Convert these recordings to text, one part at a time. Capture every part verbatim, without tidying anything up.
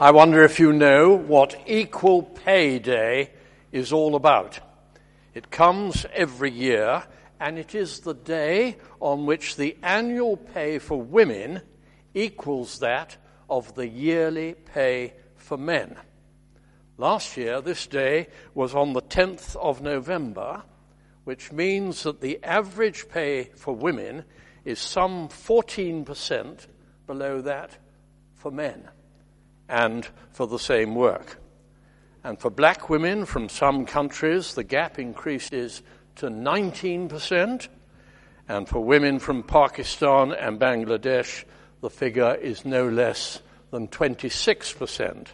I wonder if you know what Equal Pay Day is all about. It comes every year, and it is the day on which the annual pay for women equals that of the yearly pay for men. Last year, this day was on the tenth of November, which means that the average pay for women is some fourteen percent below that for men, and for the same work. And for black women from some countries, the gap increases to nineteen percent, and for women from Pakistan and Bangladesh, the figure is no less than twenty-six percent.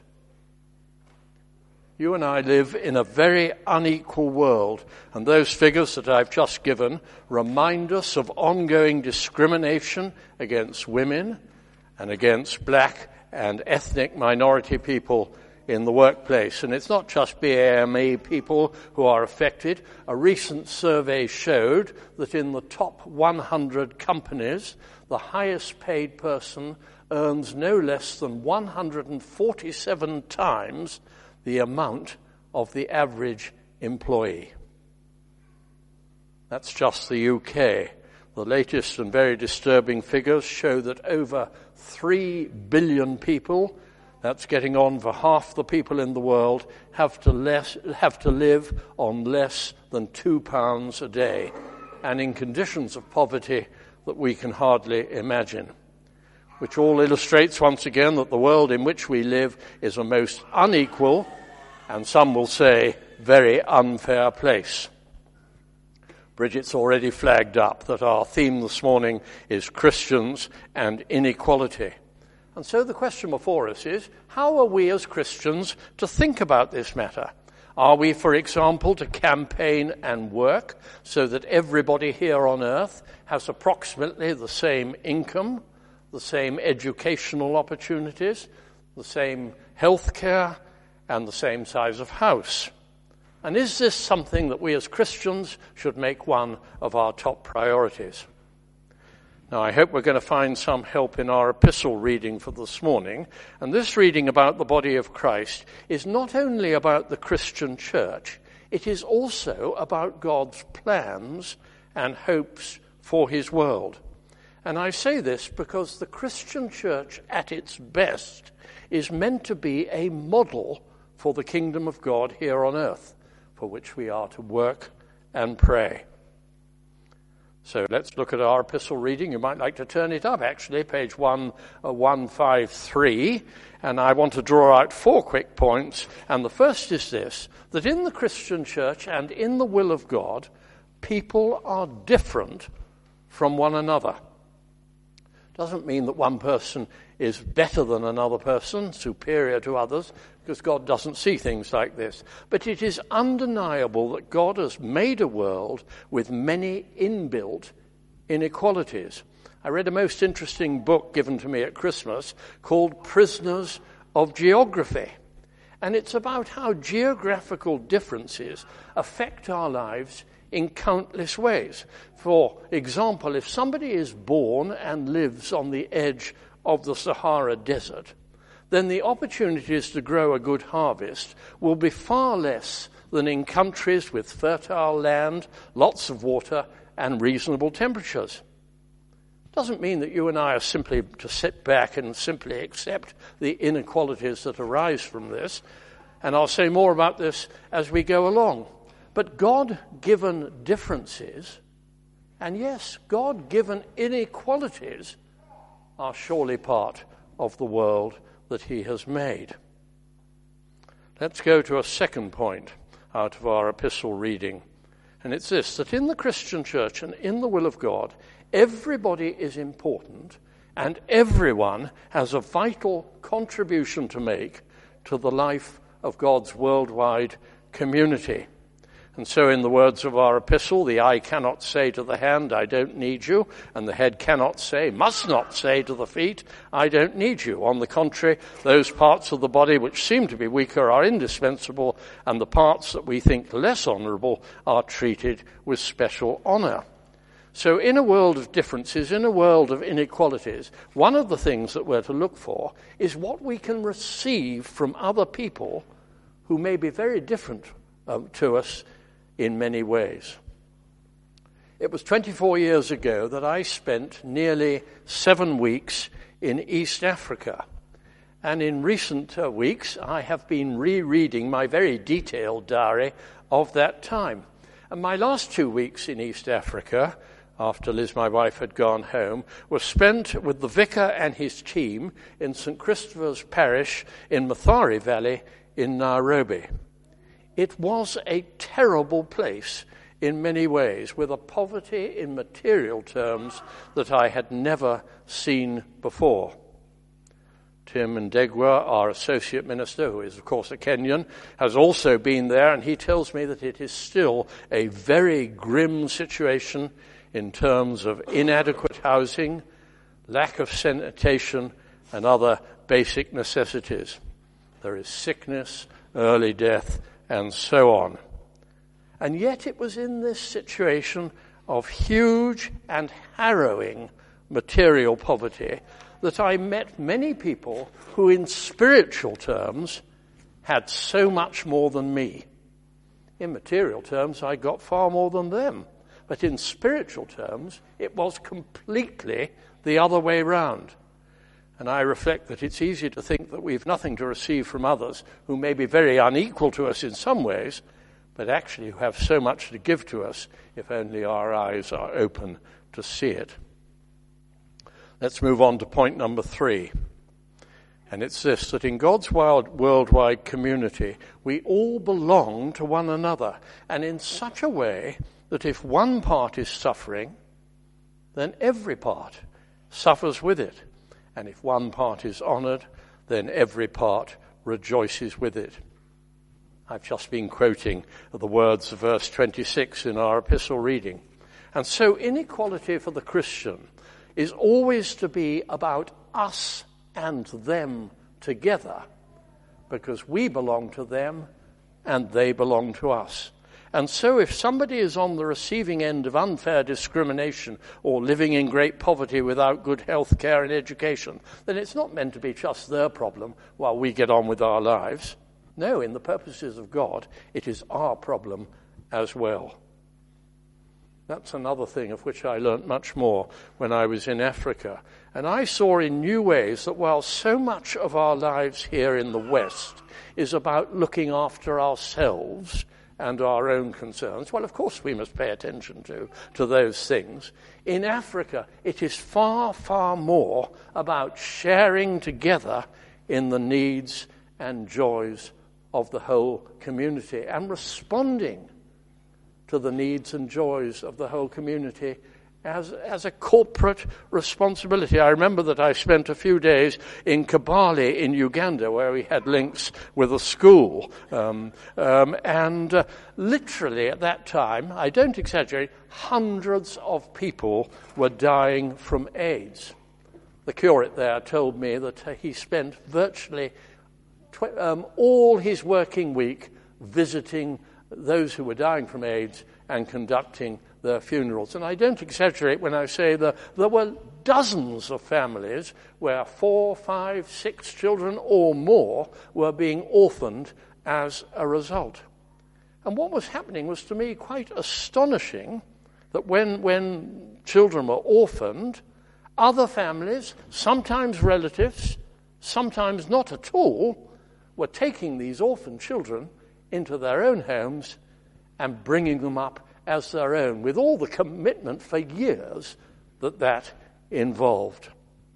You and I live in a very unequal world, and those figures that I've just given remind us of ongoing discrimination against women and against black and ethnic minority people in the workplace. And it's not just B A M E people who are affected. A recent survey showed that in the top one hundred companies, the highest paid person earns no less than one hundred forty-seven times the amount of the average employee. That's just the U K. The latest and very disturbing figures show that over three billion people, that's getting on for half the people in the world, have to less, have to live on less than two pounds a day, and in conditions of poverty that we can hardly imagine. Which all illustrates once again that the world in which we live is a most unequal, and some will say very unfair place. Bridget's already flagged up that our theme this morning is Christians and inequality. And so the question before us is, how are we as Christians to think about this matter? Are we, for example, to campaign and work so that everybody here on earth has approximately the same income, the same educational opportunities, the same health care, and the same size of house? And is this something that we as Christians should make one of our top priorities? Now, I hope we're going to find some help in our epistle reading for this morning. And this reading about the body of Christ is not only about the Christian church, it is also about God's plans and hopes for his world. And I say this because the Christian church at its best is meant to be a model for the kingdom of God here on earth, for which we are to work and pray. So let's look at our epistle reading. You might like to turn it up, actually, page one, uh, one fifty-three. And I want to draw out four quick points. And the first is this, that in the Christian church and in the will of God, people are different from one another. Doesn't mean that one person is better than another person, superior to others, because God doesn't see things like this. But it is undeniable that God has made a world with many inbuilt inequalities. I read a most interesting book given to me at Christmas called Prisoners of Geography. And it's about how geographical differences affect our lives in countless ways. For example, if somebody is born and lives on the edge of the Sahara Desert, then the opportunities to grow a good harvest will be far less than in countries with fertile land, lots of water, and reasonable temperatures. Doesn't mean that you and I are simply to sit back and simply accept the inequalities that arise from this. And I'll say more about this as we go along. But God-given differences, and yes, God-given inequalities, are surely part of the world that he has made. Let's go to a second point out of our epistle reading. And it's this, that in the Christian church and in the will of God, everybody is important and everyone has a vital contribution to make to the life of God's worldwide community. And so in the words of our epistle, the eye cannot say to the hand, I don't need you, and the head cannot say, must not say to the feet, I don't need you. On the contrary, those parts of the body which seem to be weaker are indispensable, and the parts that we think less honourable are treated with special honour. So in a world of differences, in a world of inequalities, one of the things that we're to look for is what we can receive from other people who may be very different um, to us in many ways. It was twenty-four years ago that I spent nearly seven weeks in East Africa. And in recent uh, weeks, I have been rereading my very detailed diary of that time. And my last two weeks in East Africa, after Liz, my wife, had gone home, were spent with the vicar and his team in Saint Christopher's Parish in Mathare Valley in Nairobi. It was a terrible place in many ways, with a poverty in material terms that I had never seen before. Tim Ndegwa, our associate minister, who is of course a Kenyan, has also been there, and he tells me that it is still a very grim situation in terms of inadequate housing, lack of sanitation, and other basic necessities. There is sickness, early death, and so on. And yet it was in this situation of huge and harrowing material poverty that I met many people who in spiritual terms had so much more than me. In material terms, I got far more than them. But in spiritual terms, it was completely the other way round. And I reflect that it's easy to think that we've nothing to receive from others who may be very unequal to us in some ways, but actually who have so much to give to us if only our eyes are open to see it. Let's move on to point number three. And it's this, that in God's wild, worldwide community, we all belong to one another, and in such a way that if one part is suffering, then every part suffers with it. And if one part is honored, then every part rejoices with it. I've just been quoting the words of verse twenty-six in our epistle reading. And so inequality for the Christian is always to be about us and them together, because we belong to them and they belong to us. And so if somebody is on the receiving end of unfair discrimination or living in great poverty without good health care and education, then it's not meant to be just their problem while we get on with our lives. No, in the purposes of God, it is our problem as well. That's another thing of which I learnt much more when I was in Africa. And I saw in new ways that while so much of our lives here in the West is about looking after ourselves and our own concerns, well, of course we must pay attention to, to those things. In Africa, it is far, far more about sharing together in the needs and joys of the whole community and responding to the needs and joys of the whole community as, as a corporate responsibility. I remember that I spent a few days in Kabale in Uganda, where we had links with a school. Um, um, and uh, literally at that time, I don't exaggerate, hundreds of people were dying from AIDS. The curate there told me that uh, he spent virtually tw- um, all his working week visiting those who were dying from AIDS and conducting their funerals. And I don't exaggerate when I say that there were dozens of families where four, five, six children or more were being orphaned as a result. And what was happening was, to me, quite astonishing, that when, when children were orphaned, other families, sometimes relatives, sometimes not at all, were taking these orphan children into their own homes and bringing them up as their own, with all the commitment for years that that involved.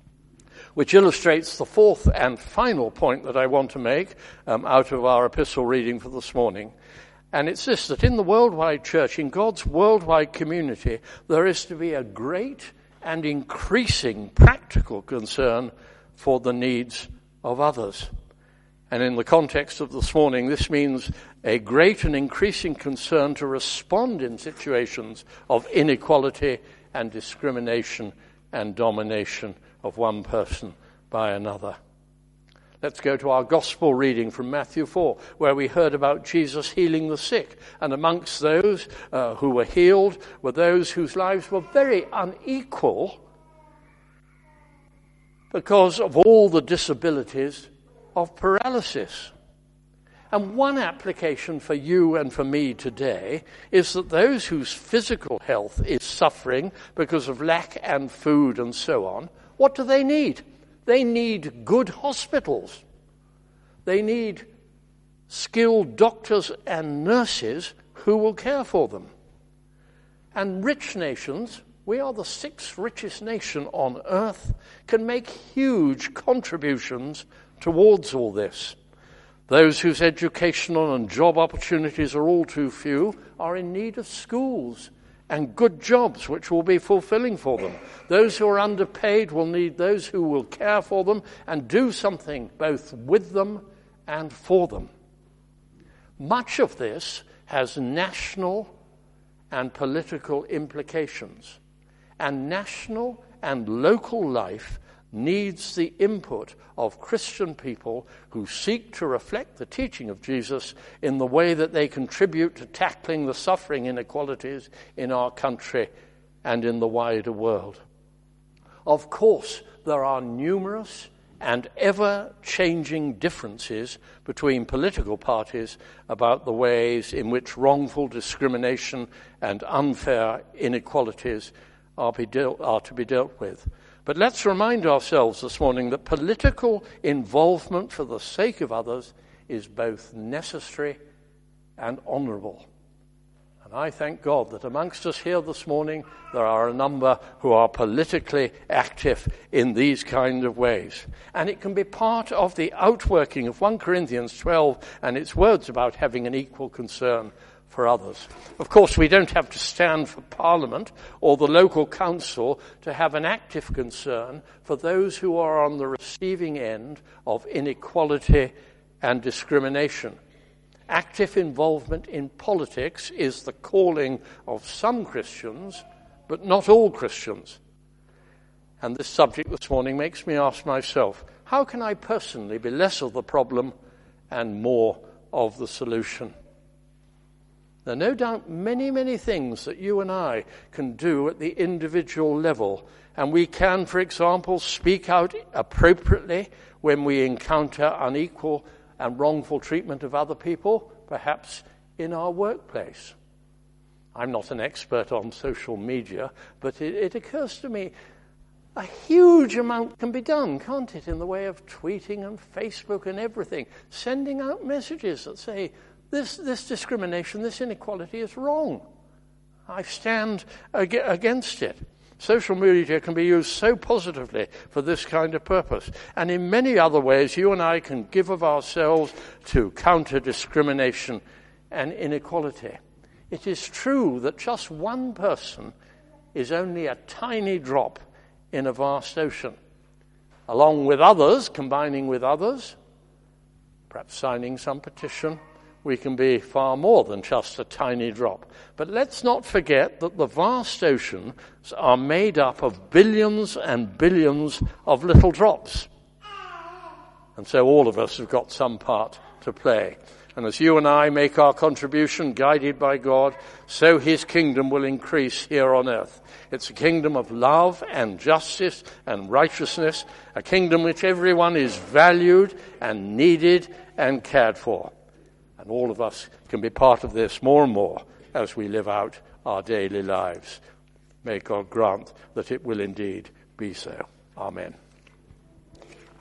Which illustrates the fourth and final point that I want to make um, out of our epistle reading for this morning. And it's this, that in the worldwide church, in God's worldwide community, there is to be a great and increasing practical concern for the needs of others. And in the context of this morning, this means a great and increasing concern to respond in situations of inequality and discrimination and domination of one person by another. Let's go to our gospel reading from Matthew four, where we heard about Jesus healing the sick. And amongst those uh, who were healed were those whose lives were very unequal because of all the disabilities of paralysis. And one application for you and for me today is that those whose physical health is suffering because of lack and food and so on, what do they need? They need good hospitals. They need skilled doctors and nurses who will care for them. And rich nations, we are the sixth richest nation on earth, can make huge contributions towards all this. Those whose educational and job opportunities are all too few are in need of schools and good jobs which will be fulfilling for them. Those who are underpaid will need those who will care for them and do something both with them and for them. Much of this has national and political implications, and national and local life needs the input of Christian people who seek to reflect the teaching of Jesus in the way that they contribute to tackling the suffering inequalities in our country and in the wider world. Of course, there are numerous and ever-changing differences between political parties about the ways in which wrongful discrimination and unfair inequalities are, be dealt, are to be dealt with. But let's remind ourselves this morning that political involvement for the sake of others is both necessary and honourable. And I thank God that amongst us here this morning there are a number who are politically active in these kind of ways. And it can be part of the outworking of First Corinthians twelve and its words about having an equal concern for others. Of course, we don't have to stand for Parliament or the local council to have an active concern for those who are on the receiving end of inequality and discrimination. Active involvement in politics is the calling of some Christians, but not all Christians. And this subject this morning makes me ask myself, how can I personally be less of the problem and more of the solution? There are no doubt many, many things that you and I can do at the individual level. And we can, for example, speak out appropriately when we encounter unequal and wrongful treatment of other people, perhaps in our workplace. I'm not an expert on social media, but it, it occurs to me a huge amount can be done, can't it, in the way of tweeting and Facebook and everything, sending out messages that say, This, this discrimination, this inequality is wrong. I stand ag- against it. Social media can be used so positively for this kind of purpose. And in many other ways, you and I can give of ourselves to counter discrimination and inequality. It is true that just one person is only a tiny drop in a vast ocean. Along with others, combining with others, perhaps signing some petition, we can be far more than just a tiny drop. But let's not forget that the vast oceans are made up of billions and billions of little drops. And so all of us have got some part to play. And as you and I make our contribution guided by God, so his kingdom will increase here on earth. It's a kingdom of love and justice and righteousness, a kingdom which everyone is valued and needed and cared for. And all of us can be part of this more and more as we live out our daily lives. May God grant that it will indeed be so. Amen.